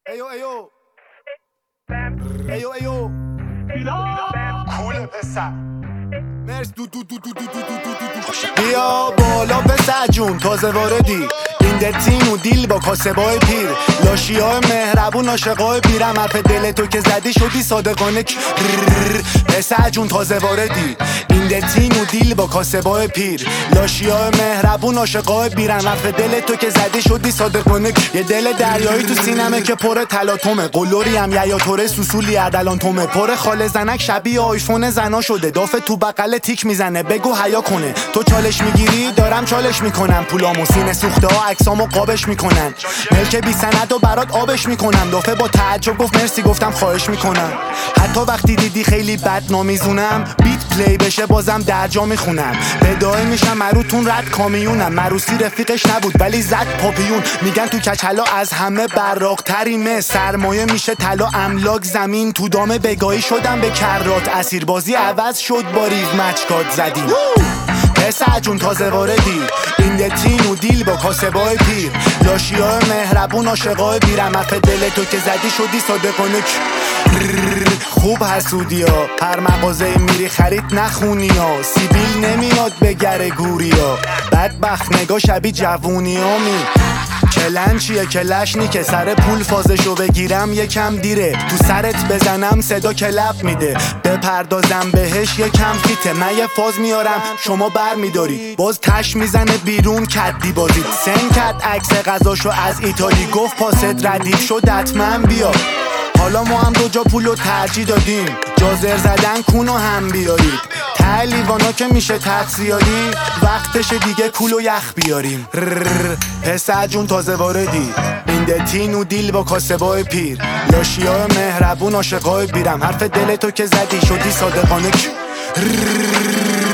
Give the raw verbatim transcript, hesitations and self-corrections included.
ایو ایو ایو ایو کوله پسر مرس دو دو دو دو دو دو دو دو بیا بالا پسر جون تازه واردی این دتین و دیل با کاسبای پیر لاشی های مهربون عاشقای پیرم حرف دل تو که زدی شدی صادقانه پسر جون تازه واردی این دتین و دیل با کاسبای پیر لاشی های مهربون عاشقای پیرم حرف دل تو که زدی شدی صادقانه یه دل دریایی تو سینمه که پر تلاطمه قلوری هم یا توره سوسولی اردلان تومه پر خال زنک شبیه آیفون زنا شده دافه تو بغل تیک میزنه بگو حیا کنه تو چالش میگیری دارم چالش میکنم پولامو سینه سوخته ها عکسامو قابش میکنن ملک بی سند و برات آبش میکنم دافه با تعجب گفت مرسی گفتم خواهش میکنم حتی وقتی دیدی خیلی بد نامیزونم بیت پلی بشه بازم درجا میخونم بدای میشم مروتون رد کامیونم مروسی رفیقش نبود ولی زد پاپیون میگن تو کچلا از همه براقتریمه سرمایه میشه طلا املاک زمین تو دام بگاهی شدم به کرات اسیر بازی عوض شد با ریو مچکات زدیم پسر جون تازه واردی این دتین و دیل با کاسبای پیر لاشی های مهربون عاشقای پیرم حرف دل تو که زدی شدی صادقانه خوب حسودی ها هر مغازه میری خرید نخونی ها سیبیل نمیاد به گر گوری ها بدبخت نگاه شبی جوونی ها می کلن چیه کلشنی که سر پول فازشو بگیرم یکم دیره تو سرت بزنم صدا کلپ میده بپردازم بهش یکم فیته من یه فاز میارم شما بر میداری باز تش میزنه بیرون کدی بازی سن کد عکس غذاشو از ایتالی گفت پاست ردیف شد حتما بیا حالا ما هم دو جا پولو ترجیح دادیم جازر زدن کونو هم بیارید ته لیوانا که میشه تقصیاری وقتش دیگه کولو یخ بیاریم پسر جون تازه واردی این دتین و دیل با کاسبای پیر لاشی های مهربون عاشقای پیرم حرف دل تو که زدی شدی صادقانه